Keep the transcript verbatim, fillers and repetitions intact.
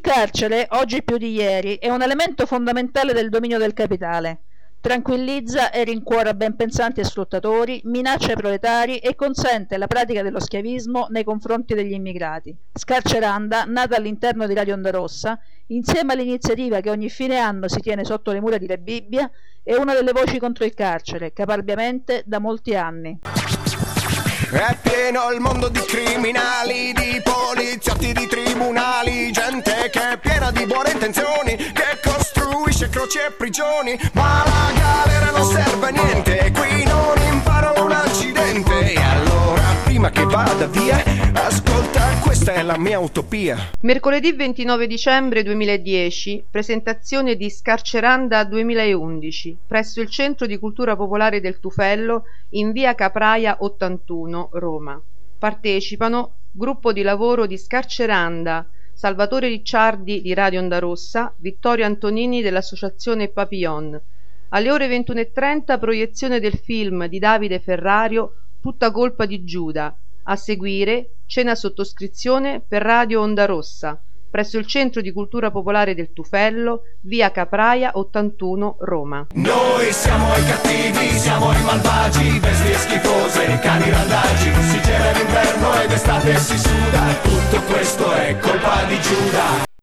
carcere, oggi più di ieri, è un elemento fondamentale del dominio del capitale. Tranquillizza e rincuora ben pensanti e sfruttatori, minaccia i proletari e consente la pratica dello schiavismo nei confronti degli immigrati. Scarceranda, nata all'interno di Radio Onda Rossa, insieme all'iniziativa che ogni fine anno si tiene sotto le mura di Re Bibbia, è una delle voci contro il carcere, caparbiamente da molti anni. È pieno il mondo di criminali, di poliziotti, di tribunali, gente che è piena di buone intenzioni, che costruisce croci e prigioni, ma la galera non serve a niente, qui non imparo un accidente. E allora, prima che vada via, ascolta, questa è la mia utopia. Mercoledì ventinove dicembre duemiladieci, presentazione di Scarceranda duemilaundici, presso il Centro di Cultura Popolare del Tufello, in via Capraia ottantuno, Roma. Partecipano gruppo di lavoro di Scarceranda, Salvatore Ricciardi di Radio Onda Rossa, Vittorio Antonini dell'associazione Papillon. Alle ore ventuno e trenta proiezione del film di Davide Ferrario, Tutta colpa di Giuda. A seguire cena sottoscrizione per Radio Onda Rossa, presso il Centro di Cultura Popolare del Tufello, via Capraia ottantuno, Roma. Noi siamo i cattivi, siamo i malvagi, bestie schifose, cani randagi. Si gela l'inverno ed estate si suda, tutto questo è colpa di Giuda.